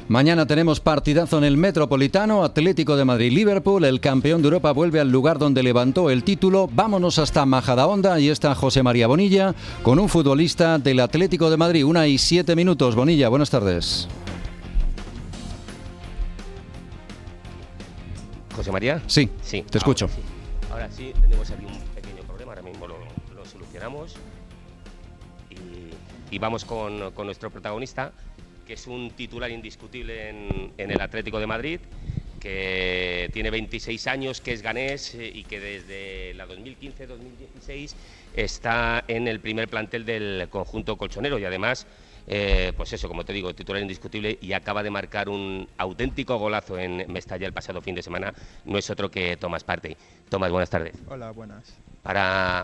Mañana tenemos partidazo en el Metropolitano, Atlético de Madrid-Liverpool. El campeón de Europa vuelve al lugar donde levantó el título. Vámonos hasta Majadahonda. Ahí está José María Bonilla con un futbolista del Atlético de Madrid. 1:07. Bonilla, buenas tardes. ¿José María? Sí, te escucho. Ahora sí, tenemos aquí un pequeño problema. Ahora mismo lo solucionamos. Y vamos con nuestro protagonista, que es un titular indiscutible en el Atlético de Madrid, que tiene 26 años, que es ganés y que desde la 2015-2016 está en el primer plantel del conjunto colchonero y además, pues eso, como te digo, titular indiscutible y acaba de marcar un auténtico golazo en Mestalla el pasado fin de semana. No es otro que Tomás Partey. Tomás, buenas tardes. Hola, buenas. Para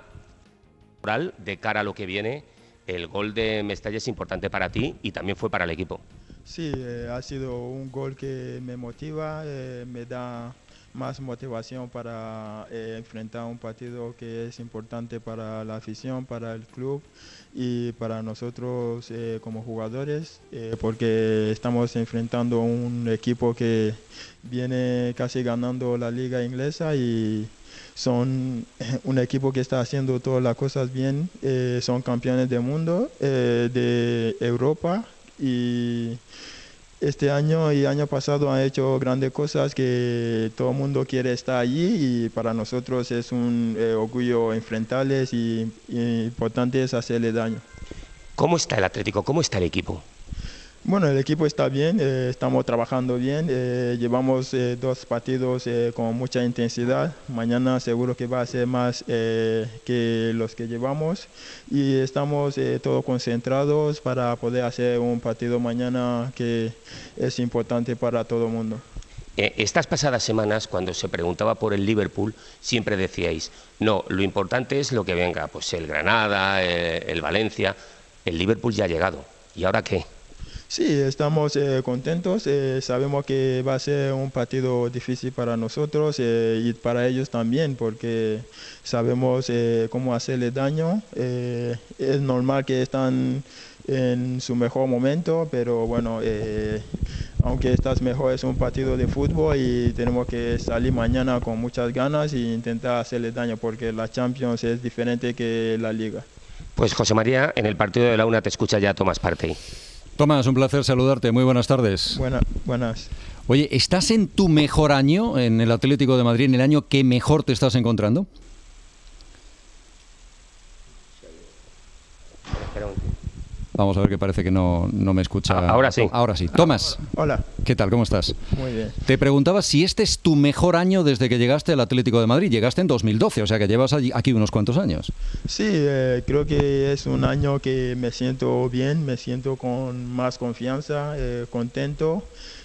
de cara a lo que viene, el gol de Mestalla es importante para ti y también fue para el equipo. Sí, ha sido un gol que me motiva, me da más motivación para enfrentar un partido que es importante para la afición, para el club y para nosotros como jugadores, porque estamos enfrentando un equipo que viene casi ganando la liga inglesa y son un equipo que está haciendo todas las cosas bien, son campeones del mundo, de Europa, y este año y año pasado han hecho grandes cosas que todo el mundo quiere estar allí y para nosotros es un orgullo enfrentarles y importante es hacerle daño. ¿Cómo está el Atlético? ¿Cómo está el equipo? Bueno, el equipo está bien, estamos trabajando bien, llevamos 2 partidos con mucha intensidad. Mañana seguro que va a ser más que los que llevamos y estamos todos concentrados para poder hacer un partido mañana que es importante para todo el mundo. Estas pasadas semanas, cuando se preguntaba por el Liverpool, siempre decíais, no, lo importante es lo que venga, pues el Granada, el Valencia. El Liverpool ya ha llegado. ¿Y ahora qué? Sí, estamos contentos, sabemos que va a ser un partido difícil para nosotros y para ellos también, porque sabemos cómo hacerle daño. Es normal que están en su mejor momento, pero bueno, aunque estás mejor, es un partido de fútbol y tenemos que salir mañana con muchas ganas e intentar hacerle daño, porque la Champions es diferente que la Liga. Pues José María, en el partido de la una te escucha ya Tomás Partey. Tomás, un placer saludarte. Muy buenas tardes. Buenas. Oye, ¿estás en tu mejor año en el Atlético de Madrid, en el año que mejor te estás encontrando? Vamos a ver, que parece que no me escucha. Ahora sí. Ahora sí. Tomás. Hola. ¿Qué tal? ¿Cómo estás? Muy bien. Te preguntaba si este es tu mejor año desde que llegaste al Atlético de Madrid. Llegaste en 2012, o sea que llevas aquí unos cuantos años. Sí, creo que es un año que me siento bien, me siento con más confianza, contento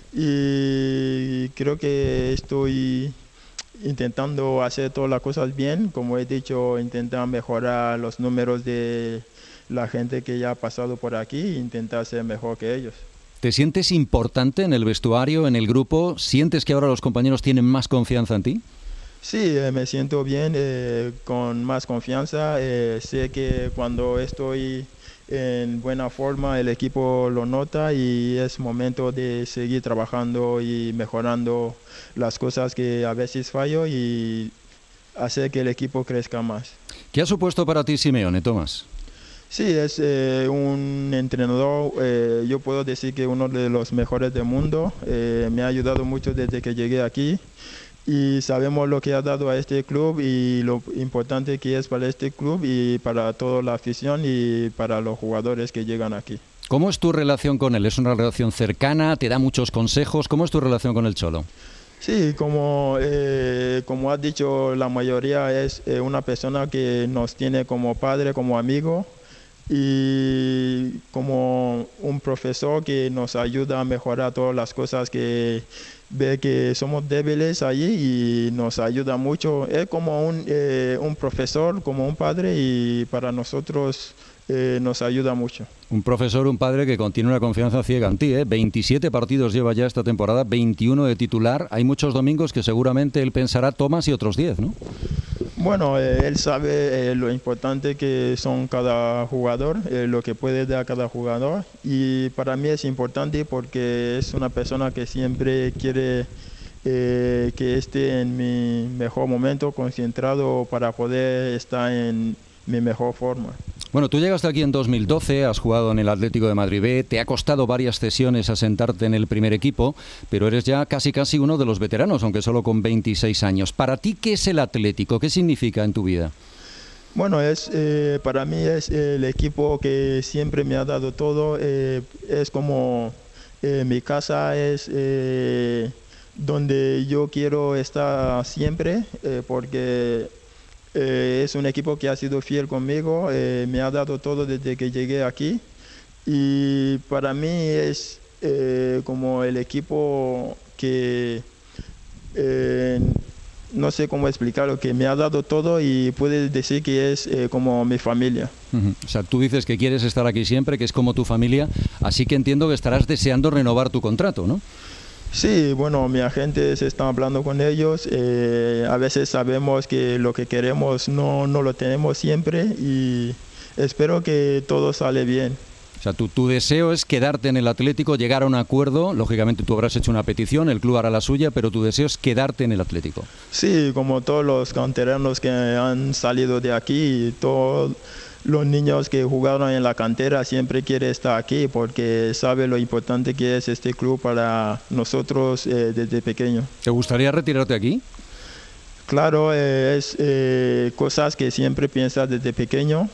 y creo que estoy intentando hacer todas las cosas bien. Como he dicho, intentar mejorar los números de la gente que ya ha pasado por aquí e intentar ser mejor que ellos. ¿Te sientes importante en el vestuario, en el grupo? ¿Sientes que ahora los compañeros tienen más confianza en ti? Sí, me siento bien, con más confianza. Sé que cuando estoy en buena forma el equipo lo nota y es momento de seguir trabajando y mejorando las cosas que a veces fallo y hacer que el equipo crezca más. ¿Qué ha supuesto para ti Simeone, Tomás? Sí, es un entrenador, yo puedo decir que uno de los mejores del mundo. Me ha ayudado mucho desde que llegué aquí y sabemos lo que ha dado a este club y lo importante que es para este club y para toda la afición y para los jugadores que llegan aquí. ¿Cómo es tu relación con él? ¿Es una relación cercana? ¿Te da muchos consejos? ¿Cómo es tu relación con el Cholo? Sí, como has dicho, la mayoría es una persona que nos tiene como padre, como amigo, y como un profesor que nos ayuda a mejorar todas las cosas, que ve que somos débiles allí y nos ayuda mucho. Es como un profesor, como un padre, y para nosotros nos ayuda mucho. Un profesor, un padre que contiene una confianza ciega en ti, ¿eh? 27 partidos lleva ya esta temporada, 21 de titular. Hay muchos domingos que seguramente él pensará Tomás y otros 10, ¿no? Bueno, él sabe lo importante que son cada jugador, lo que puede dar cada jugador, y para mí es importante porque es una persona que siempre quiere que esté en mi mejor momento, concentrado para poder estar en mi mejor forma. Bueno, tú llegaste aquí en 2012, has jugado en el Atlético de Madrid B, te ha costado varias cesiones asentarte en el primer equipo, pero eres ya casi uno de los veteranos, aunque solo con 26 años. ¿Para ti qué es el Atlético? ¿Qué significa en tu vida? Bueno, para mí es el equipo que siempre me ha dado todo, es como mi casa, es donde yo quiero estar siempre, porque es un equipo que ha sido fiel conmigo, me ha dado todo desde que llegué aquí, y para mí es como el equipo que no sé cómo explicarlo, que me ha dado todo y puedes decir que es como mi familia. O sea, tú dices que quieres estar aquí siempre, que es como tu familia, así que entiendo que estarás deseando renovar tu contrato, ¿no? Sí, bueno, mi agente se está hablando con ellos. A veces sabemos que lo que queremos no lo tenemos siempre y espero que todo sale bien. O sea, tu deseo es quedarte en el Atlético, llegar a un acuerdo. Lógicamente tú habrás hecho una petición, el club hará la suya, pero tu deseo es quedarte en el Atlético. Sí, como todos los canteranos que han salido de aquí, todos los niños que jugaron en la cantera siempre quieren estar aquí porque sabe lo importante que es este club para nosotros desde pequeño. ¿Te gustaría retirarte aquí? Claro, es cosas que siempre piensas desde pequeño,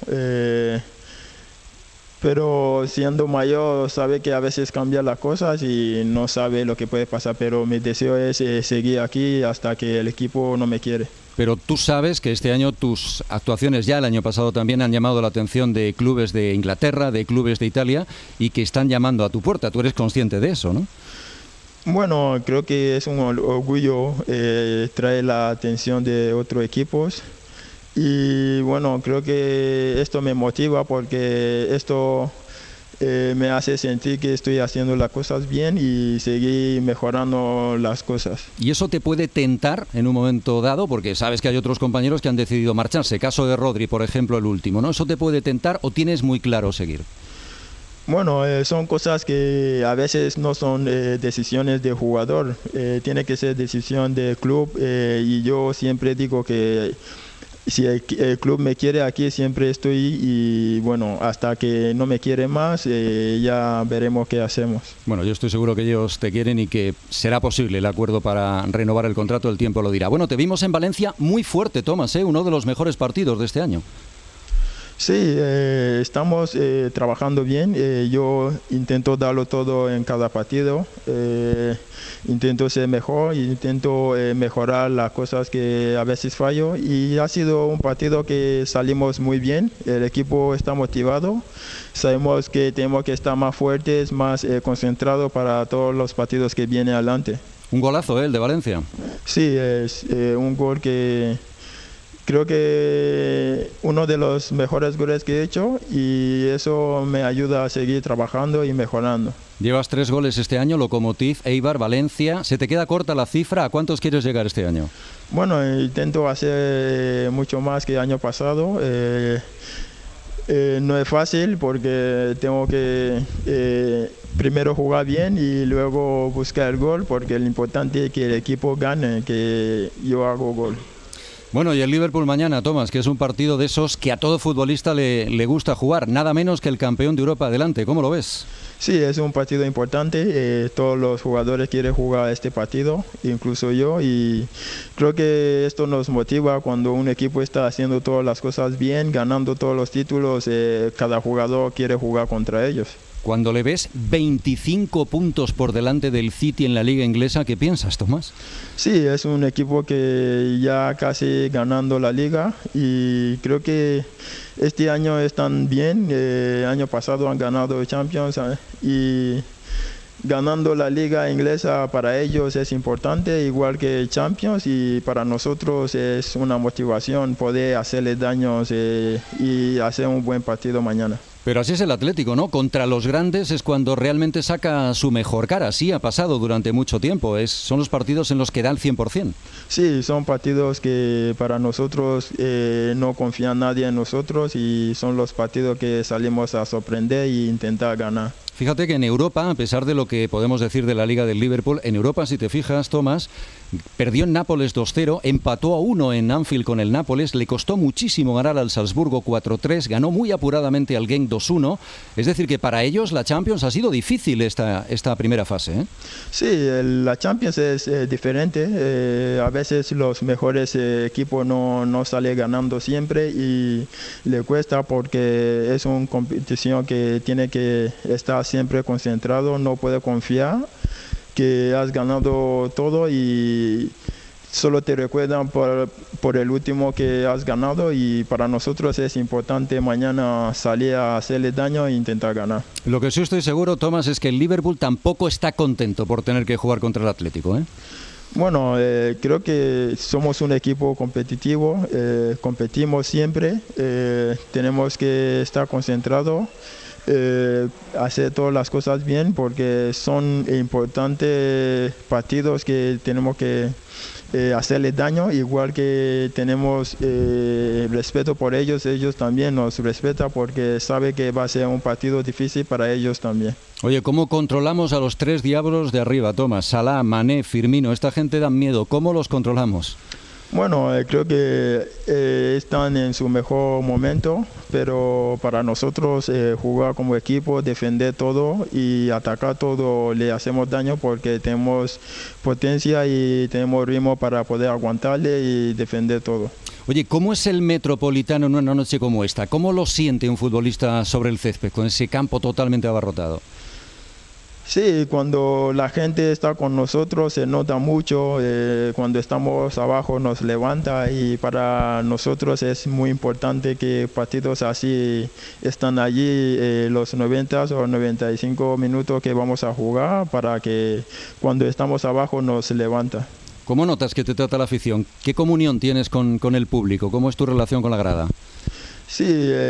pero siendo mayor sabe que a veces cambian las cosas y no sabe lo que puede pasar, pero mi deseo es seguir aquí hasta que el equipo no me quiere. Pero tú sabes que este año tus actuaciones, ya el año pasado también, han llamado la atención de clubes de Inglaterra, de clubes de Italia, y que están llamando a tu puerta. Tú eres consciente de eso, ¿no? Bueno, creo que es un orgullo traer la atención de otros equipos. Y bueno, creo que esto me motiva porque esto me hace sentir que estoy haciendo las cosas bien y seguir mejorando las cosas. ¿Y eso te puede tentar en un momento dado? Porque sabes que hay otros compañeros que han decidido marcharse. Caso de Rodri, por ejemplo, el último, ¿no? ¿Eso te puede tentar o tienes muy claro seguir? Bueno, son cosas que a veces no son decisiones de jugador, tiene que ser decisión del club y yo siempre digo que si el club me quiere aquí siempre estoy y bueno, hasta que no me quiere más ya veremos qué hacemos. Bueno, yo estoy seguro que ellos te quieren y que será posible el acuerdo para renovar el contrato, el tiempo lo dirá. Bueno, te vimos en Valencia muy fuerte, Tomás, uno de los mejores partidos de este año. Sí, estamos trabajando bien, yo intento darlo todo en cada partido, intento ser mejor, intento mejorar las cosas que a veces fallo y ha sido un partido que salimos muy bien, el equipo está motivado, sabemos que tenemos que estar más fuertes, más concentrados para todos los partidos que vienen adelante. Un golazo, el de Valencia. Sí, es un gol que creo que uno de los mejores goles que he hecho y eso me ayuda a seguir trabajando y mejorando. Llevas 3 goles este año, Lokomotiv, Eibar, Valencia. ¿Se te queda corta la cifra? ¿A cuántos quieres llegar este año? Bueno, intento hacer mucho más que el año pasado. No es fácil porque tengo que primero jugar bien y luego buscar el gol porque lo importante es que el equipo gane, que yo hago gol. Bueno, y el Liverpool mañana, Tomás, que es un partido de esos que a todo futbolista le gusta jugar, nada menos que el campeón de Europa adelante. ¿Cómo lo ves? Sí, es un partido importante, todos los jugadores quieren jugar este partido, incluso yo, y creo que esto nos motiva cuando un equipo está haciendo todas las cosas bien, ganando todos los títulos, cada jugador quiere jugar contra ellos. Cuando le ves 25 puntos por delante del City en la liga inglesa, ¿qué piensas, Tomás? Sí, es un equipo que ya casi ganando la liga y creo que este año están bien. Año pasado han ganado Champions y ganando la liga inglesa para ellos es importante, igual que Champions, y para nosotros es una motivación poder hacerle daños y hacer un buen partido mañana. Pero así es el Atlético, ¿no? Contra los grandes es cuando realmente saca su mejor cara. Sí, ha pasado durante mucho tiempo. Son los partidos en los que da el 100%. Sí, son partidos que para nosotros no confía nadie en nosotros y son los partidos que salimos a sorprender e intentar ganar. Fíjate que en Europa, a pesar de lo que podemos decir de la Liga del Liverpool, en Europa, si te fijas, Tomás, perdió en Nápoles 2-0, empató a 1 en Anfield con el Nápoles, le costó muchísimo ganar al Salzburgo 4-3, ganó muy apuradamente al Genk 2-1, es decir que para ellos la Champions ha sido difícil esta primera fase, ¿eh? Sí, la Champions es diferente, a veces los mejores equipos no salen ganando siempre y le cuesta porque es una competición que tiene que estar siempre concentrado, no puede confiar que has ganado todo y solo te recuerdan por el último que has ganado y para nosotros es importante mañana salir a hacerle daño e intentar ganar. Lo que sí estoy seguro, Tomás, es que el Liverpool tampoco está contento por tener que jugar contra el Atlético, ¿eh? Bueno, creo que somos un equipo competitivo, competimos siempre, tenemos que estar concentrados. Hacer todas las cosas bien porque son importantes partidos que tenemos que hacerle daño, igual que tenemos respeto por ellos, ellos también nos respetan porque saben que va a ser un partido difícil para ellos también. Oye, ¿cómo controlamos a los tres diablos de arriba, Tomás? Salah, Mané, Firmino, esta gente da miedo, ¿cómo los controlamos? Bueno, creo que están en su mejor momento, pero para nosotros jugar como equipo, defender todo y atacar todo le hacemos daño porque tenemos potencia y tenemos ritmo para poder aguantarle y defender todo. Oye, ¿cómo es el Metropolitano en una noche como esta? ¿Cómo lo siente un futbolista sobre el césped con ese campo totalmente abarrotado? Sí, cuando la gente está con nosotros se nota mucho, cuando estamos abajo nos levanta y para nosotros es muy importante que partidos así están allí los 90 o 95 minutos que vamos a jugar para que cuando estamos abajo nos levanta. ¿Cómo notas que te trata la afición? ¿Qué comunión tienes con el público? ¿Cómo es tu relación con la grada? Sí,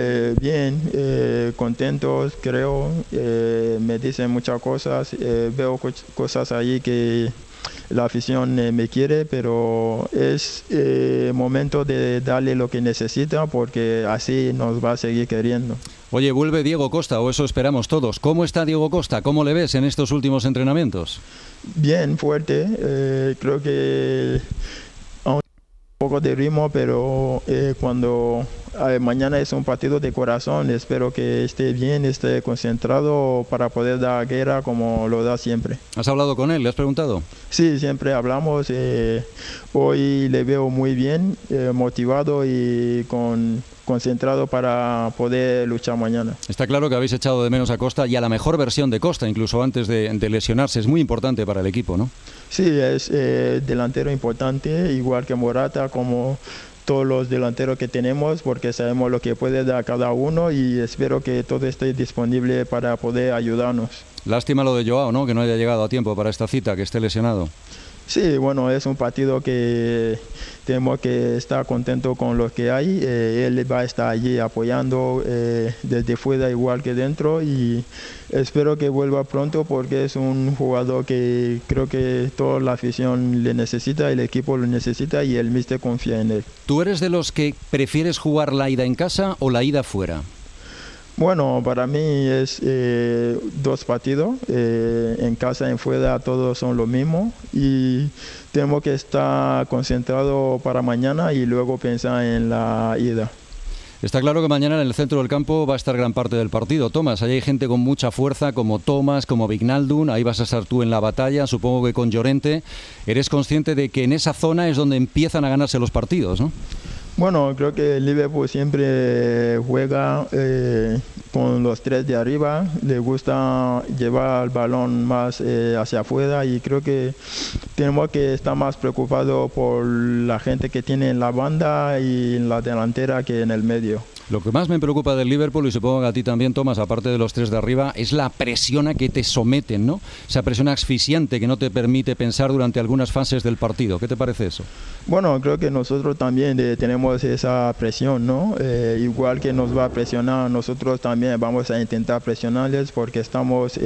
bien, contentos, creo, me dicen muchas cosas, veo cosas allí que la afición me quiere, pero es momento de darle lo que necesita porque así nos va a seguir queriendo. Oye, vuelve Diego Costa, o eso esperamos todos. ¿Cómo está Diego Costa? ¿Cómo le ves en estos últimos entrenamientos? Bien, fuerte, creo que aún un poco de ritmo, pero cuando mañana es un partido de corazón, espero que esté bien, esté concentrado para poder dar guerra como lo da siempre. ¿Has hablado con él? ¿Le has preguntado? Sí, siempre hablamos. Hoy le veo muy bien, motivado y concentrado para poder luchar mañana. Está claro que habéis echado de menos a Costa y a la mejor versión de Costa, incluso antes de lesionarse. Es muy importante para el equipo, ¿no? Sí, es delantero importante, igual que Morata, como todos los delanteros que tenemos, porque sabemos lo que puede dar cada uno y espero que todo esté disponible para poder ayudarnos. Lástima lo de Joao, ¿no? Que no haya llegado a tiempo para esta cita, que esté lesionado. Sí, bueno, es un partido que tenemos que estar contentos con lo que hay. Él va a estar allí apoyando desde fuera igual que dentro y espero que vuelva pronto porque es un jugador que creo que toda la afición le necesita, el equipo lo necesita y el míster confía en él. ¿Tú eres de los que prefieres jugar la ida en casa o la ida fuera? Bueno, para mí es dos partidos, en casa y en fuera todos son lo mismo y tenemos que estar concentrados para mañana y luego pensar en la ida. Está claro que mañana en el centro del campo va a estar gran parte del partido. Tomás, allí hay gente con mucha fuerza como Tomás, como Wijnaldum, ahí vas a estar tú en la batalla, supongo que con Llorente. Eres consciente de que en esa zona es donde empiezan a ganarse los partidos, ¿no? Bueno, creo que el Liverpool siempre juega con los tres de arriba, le gusta llevar el balón más hacia afuera y creo que tenemos que estar más preocupados por la gente que tiene en la banda y en la delantera que en el medio. Lo que más me preocupa del Liverpool, y supongo que a ti también, Tomás, aparte de los tres de arriba, es la presión a que te someten, ¿no? Esa presión asfixiante que no te permite pensar durante algunas fases del partido. ¿Qué te parece eso? Bueno, creo que nosotros también tenemos esa presión, ¿no? Igual que nos va a presionar, nosotros también vamos a intentar presionarles porque estamos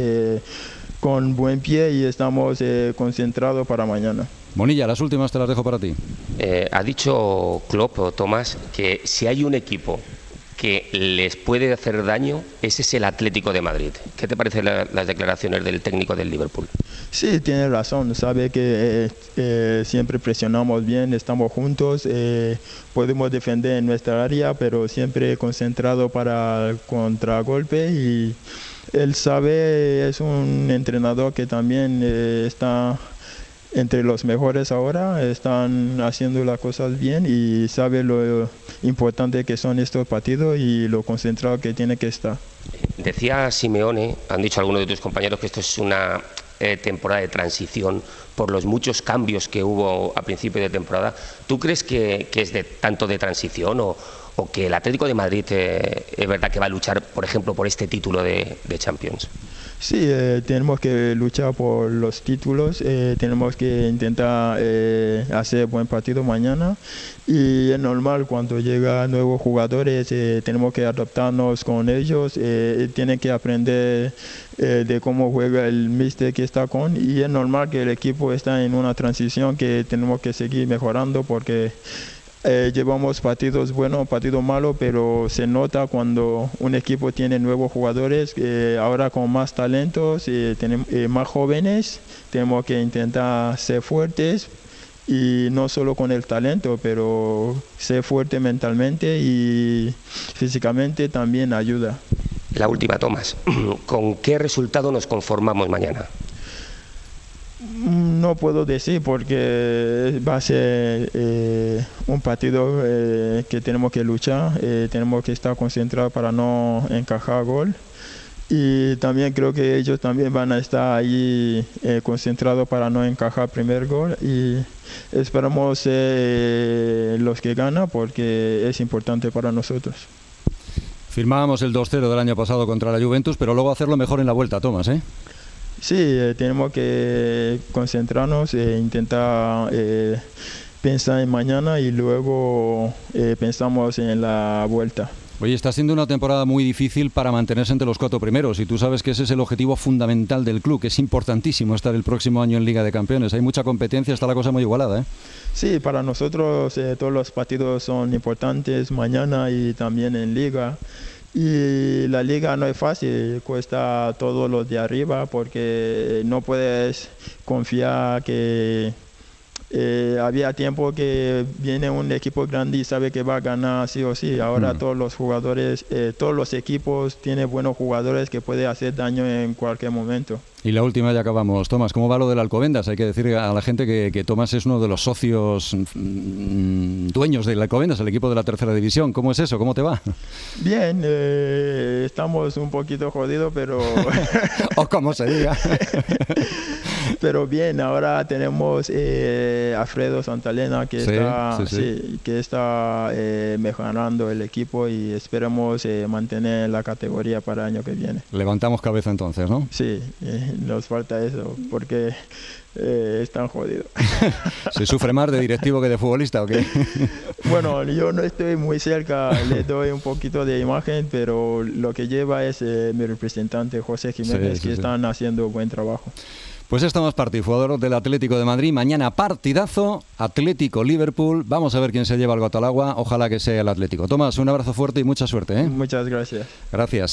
con buen pie y estamos concentrados para mañana. Bonilla, las últimas te las dejo para ti. Ha dicho Klopp o Tomás que si hay un equipo que les puede hacer daño, ese es el Atlético de Madrid. ¿Qué te parecen las declaraciones del técnico del Liverpool? Sí, tiene razón. Sabe que siempre presionamos bien, estamos juntos, podemos defender en nuestra área, pero siempre concentrado para el contragolpe. Y él sabe, es un entrenador que también está entre los mejores ahora, están haciendo las cosas bien y sabe lo importante que son estos partidos y lo concentrado que tiene que estar. Decía Simeone, han dicho algunos de tus compañeros, que esto es una temporada de transición por los muchos cambios que hubo a principio de temporada. ¿Tú crees que es tanto de transición o que el Atlético de Madrid es verdad que va a luchar, por ejemplo, por este título de Champions? Sí, tenemos que luchar por los títulos, tenemos que intentar hacer buen partido mañana y es normal cuando llegan nuevos jugadores, tenemos que adaptarnos con ellos, tienen que aprender de cómo juega el míster que está con y es normal que el equipo está en una transición que tenemos que seguir mejorando porque llevamos partidos buenos, partidos malos, pero se nota cuando un equipo tiene nuevos jugadores, ahora con más talentos, más jóvenes, tenemos que intentar ser fuertes y no solo con el talento, pero ser fuerte mentalmente y físicamente también ayuda. La última, Tomás, ¿con qué resultado nos conformamos mañana? No puedo decir porque va a ser un partido que tenemos que luchar, tenemos que estar concentrados para no encajar gol y también creo que ellos también van a estar ahí concentrados para no encajar primer gol y esperamos ser los que ganan porque es importante para nosotros. Firmábamos el 2-0 del año pasado contra la Juventus, pero luego hacerlo mejor en la vuelta, Tomás, ¿eh? Sí, tenemos que concentrarnos e intentar pensar en mañana y luego pensamos en la vuelta. Oye, está siendo una temporada muy difícil para mantenerse entre los 4 primeros y tú sabes que ese es el objetivo fundamental del club, que es importantísimo estar el próximo año en Liga de Campeones. Hay mucha competencia, está la cosa muy igualada, ¿eh? Sí, para nosotros todos los partidos son importantes mañana y también en Liga. Y la liga no es fácil, cuesta todos los de arriba porque no puedes confiar que había tiempo que viene un equipo grande y sabe que va a ganar sí o sí. Ahora todos los jugadores, todos los equipos tienen buenos jugadores que pueden hacer daño en cualquier momento. Y la última, ya acabamos. Tomás, ¿cómo va lo del Alcobendas? Hay que decir a la gente que Tomás es uno de los socios dueños del Alcobendas, el equipo de la tercera división. ¿Cómo es eso? ¿Cómo te va? Bien, estamos un poquito jodidos, pero... o como se diga. Pero bien, ahora tenemos a Alfredo Santalena que está mejorando el equipo y esperamos mantener la categoría para el año que viene. Levantamos cabeza entonces, ¿no? Sí, nos falta eso porque están jodidos. ¿Se sufre más de directivo que de futbolista o qué? Bueno, yo no estoy muy cerca, le doy un poquito de imagen, pero lo que lleva es mi representante José Jiménez, que están haciendo buen trabajo. Pues estamos partidos, jugador del Atlético de Madrid. Mañana partidazo, Atlético-Liverpool. Vamos a ver quién se lleva el gato al agua. Ojalá que sea el Atlético. Tomás, un abrazo fuerte y mucha suerte, ¿eh? Muchas gracias. Gracias.